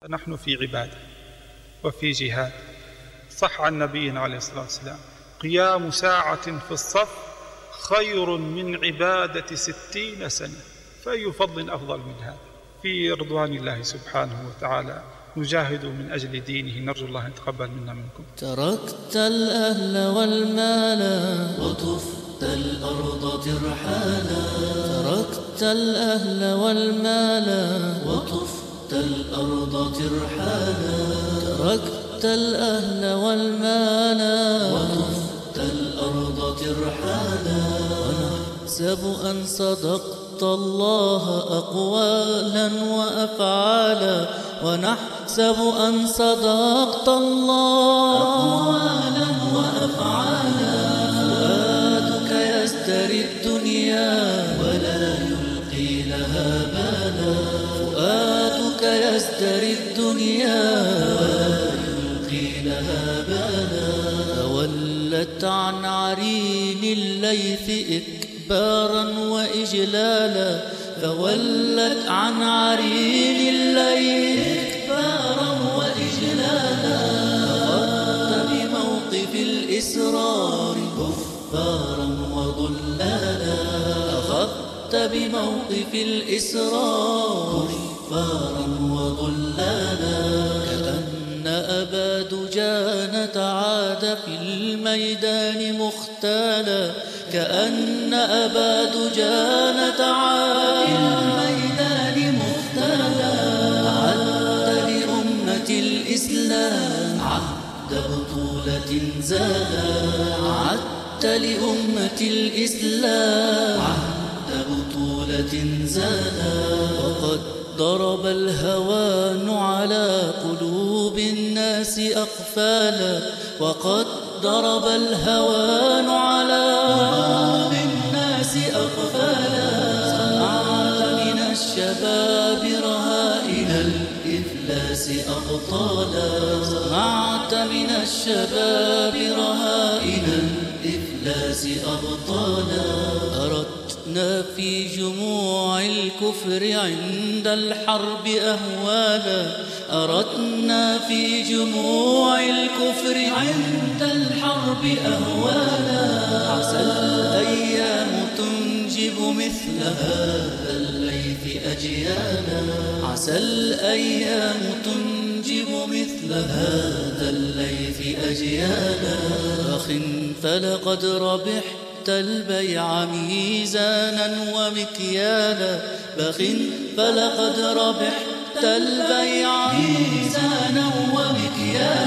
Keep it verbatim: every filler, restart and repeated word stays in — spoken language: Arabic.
فنحن في عبادة وفي جهاد. صح عن نبينا عليه الصلاة والسلام: قيام ساعة في الصف خير من عبادة ستين سنة. فأي فضل أفضل من هذا؟ في رضوان الله سبحانه وتعالى نجاهد من أجل دينه، نرجو الله أن يتقبل منا منكم. تركت الأهل والمال وطفت الأرض ترحالا، تركت الأهل والمال وطفت الأرض ترحالا، تركت الأهل والمال وطفت الأرض ترحالا، ونحسب أن صدقت الله أقوالا وأفعالا، ونحسب أن صدقت الله أقوالا وأفعالا. فؤادك يزدري الدنيا ولا يلقي لها بالا، فؤادك يزدري الدنيا ولا يلقي لها بالا. تولت عن عرين الليث إكبارا وإجلالا، فولت عن عرين الليل إكبارا وإجلالا. أخذت بموقف الإسرار كفارا وضلالا، أخذت بموقف الإسرار كفارا وضلالا. كأن أبا دجانة عاد في الميدان مختالا، كأن أبا دجانة عاد في الميدان مختالا. عد لأمة الإسلام عهد بطولة زالا، عدت لأمة الإسلام عهد بطولة زالا. وقد ضرب الهوان على قلوب الناس أقفالا، وقد ضرب الهوان على قلوب الناس أقفالا. صنعت من الشباب رهائن الإفلاس أبطالا، صنعت من الشباب رهائن الإفلاس أبطالا. أردنا في جموع الكفر عند الحرب أهوالا، أردنا في جموع الكفر عند الحرب أهوالا. عسى الأيام تنجب مثل هذا الليث أجيالا، عسى الأيام تنجب مثل هذا الليث أجيالا. أخ فلقد ربحت البيع ميزانا ومكيالا، بخ فلقد ربحت البيع ميزانا ومكيالا.